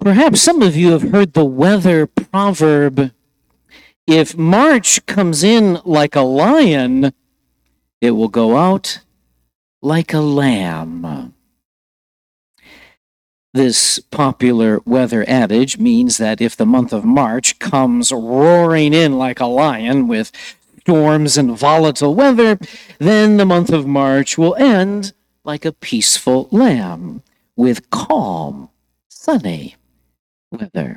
Perhaps some of you have heard the weather proverb, if March comes in like a lion, it will go out like a lamb. This popular weather adage means that if the month of March comes roaring in like a lion with storms and volatile weather, then the month of March will end like a peaceful lamb with calm, sunny weather.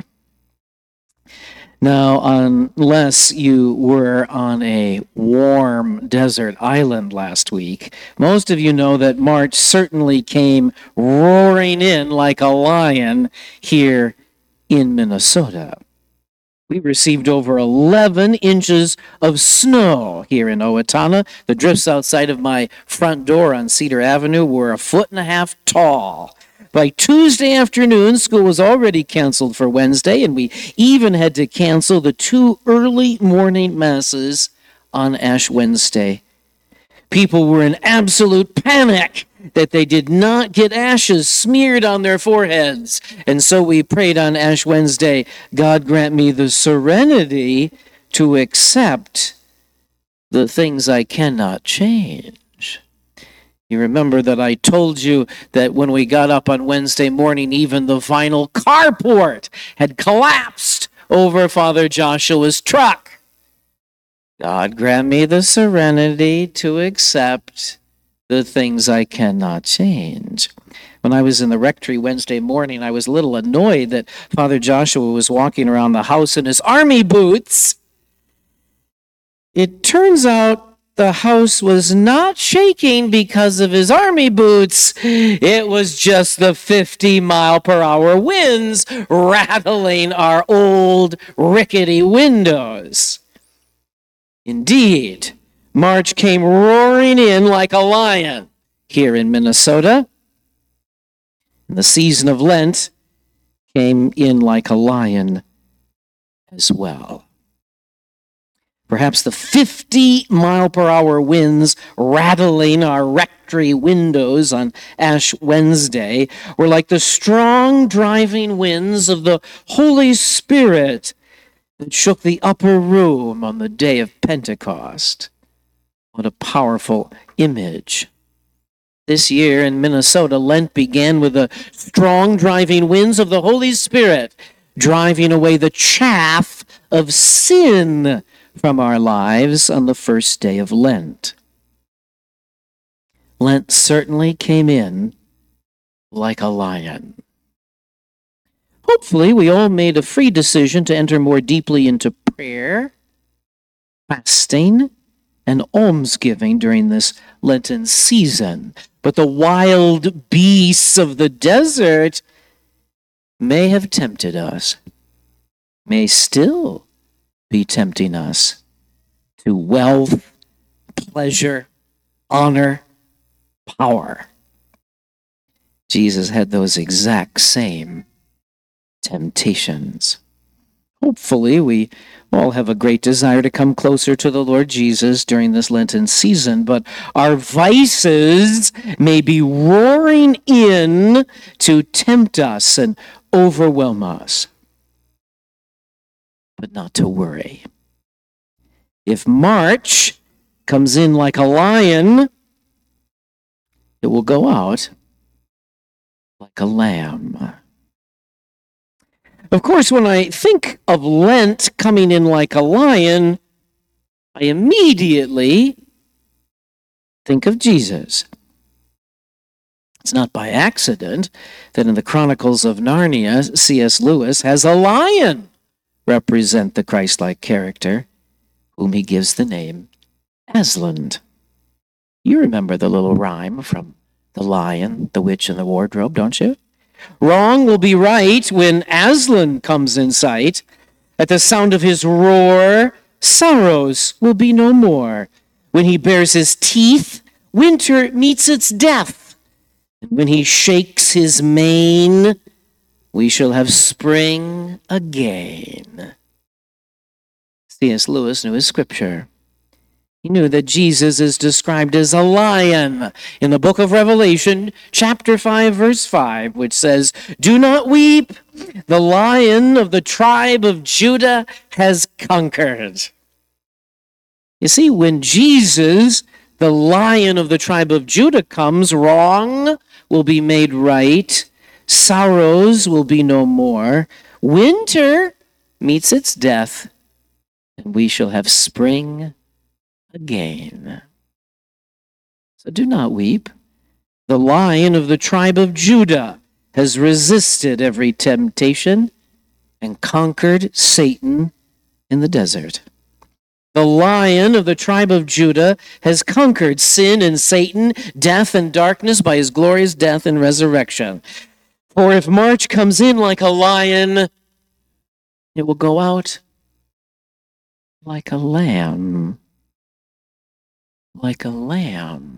Now, unless you were on a warm desert island last week, most of you know that March certainly came roaring in like a lion here in Minnesota. We received over 11 inches of snow here in Owatonna. The drifts outside of my front door on Cedar Avenue were 1.5 feet tall. By Tuesday afternoon, school was already canceled for Wednesday, and we even had to cancel the 2 early morning masses on Ash Wednesday. People were in absolute panic that they did not get ashes smeared on their foreheads. And so we prayed on Ash Wednesday, God grant me the serenity to accept the things I cannot change. You remember that I told you that when we got up on Wednesday morning, even the vinyl carport had collapsed over Father Joshua's truck. God grant me the serenity to accept the things I cannot change. When I was in the rectory Wednesday morning, I was a little annoyed that Father Joshua was walking around the house in his army boots. It turns out the house was not shaking because of his army boots. It was just the 50-mile-per-hour winds rattling our old rickety windows. Indeed, March came roaring in like a lion here in Minnesota. And the season of Lent came in like a lion as well. Perhaps the 50-mile-per-hour winds rattling our rectory windows on Ash Wednesday were like the strong driving winds of the Holy Spirit that shook the upper room on the day of Pentecost. What a powerful image. This year in Minnesota, Lent began with the strong driving winds of the Holy Spirit, driving away the chaff of sin from our lives on the first day of Lent. Lent certainly came in like a lion. Hopefully, we all made a free decision to enter more deeply into prayer, fasting, and almsgiving during this Lenten season. But the wild beasts of the desert may have tempted us, may still be tempting us to wealth, pleasure, honor, power. Jesus had those exact same temptations. Hopefully, we all have a great desire to come closer to the Lord Jesus during this Lenten season, but our vices may be roaring in to tempt us and overwhelm us. But not to worry. If March comes in like a lion, it will go out like a lamb. Of course, when I think of Lent coming in like a lion, I immediately think of Jesus. It's not by accident that in the Chronicles of Narnia, C.S. Lewis has a lion represent the Christ-like character, whom he gives the name Aslan. You remember the little rhyme from The Lion, the Witch, and the Wardrobe, don't you? Wrong will be right when Aslan comes in sight. At the sound of his roar, sorrows will be no more. When he bares his teeth, winter meets its death. And when he shakes his mane, we shall have spring again. C.S. Lewis knew his scripture. He knew that Jesus is described as a lion in the book of Revelation, chapter 5, verse 5, which says, "Do not weep, The Lion of the tribe of Judah has conquered. You see, when Jesus, the Lion of the tribe of Judah, comes, wrong will be made right, sorrows will be no more, winter meets its death, and we shall have spring again. So do not weep. The Lion of the tribe of Judah has resisted every temptation and conquered Satan in the desert. The Lion of the tribe of Judah has conquered sin and Satan, death and darkness by his glorious death and resurrection. For if March comes in like a lion, it will go out like a lamb. Like a lamb.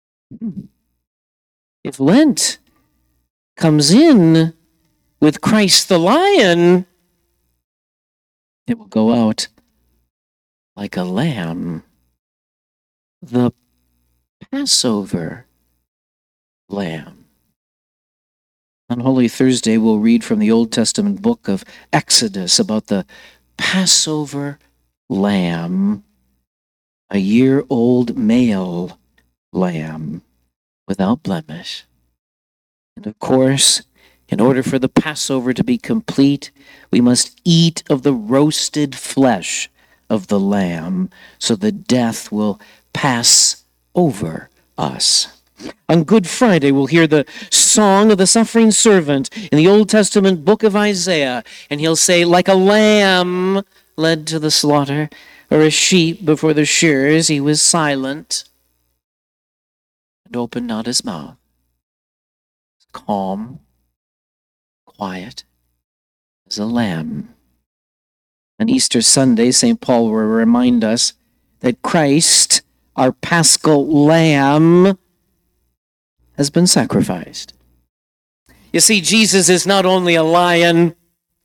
If Lent comes in with Christ the Lion, it will go out like a lamb. The Passover lamb. On Holy Thursday, we'll read from the Old Testament book of Exodus about the Passover lamb, a year-old male lamb without blemish. And of course, in order for the Passover to be complete, we must eat of the roasted flesh of the lamb so that death will pass over us. On Good Friday, we'll hear the song of the suffering servant in the Old Testament book of Isaiah, and he'll say, like a lamb led to the slaughter, or a sheep before the shearers, he was silent and opened not his mouth. Calm, quiet as a lamb. On Easter Sunday, St. Paul will remind us that Christ, our paschal lamb, has been sacrificed. You see, Jesus is not only a lion,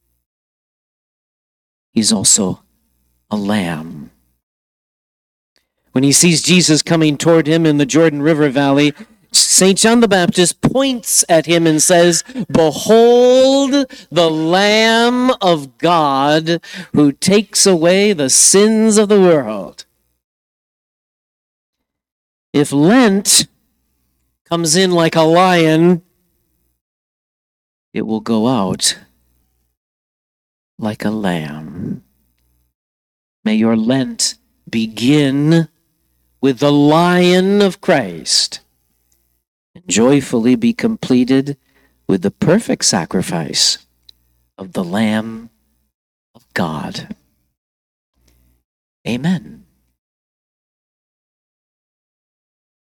he's also a lamb. When he sees Jesus coming toward him in the Jordan River Valley, St. John the Baptist points at him and says, "Behold the Lamb of God who takes away the sins of the world." If Lent comes in like a lion, it will go out like a lamb. May your Lent begin with the Lion of Christ and joyfully be completed with the perfect sacrifice of the Lamb of God. Amen.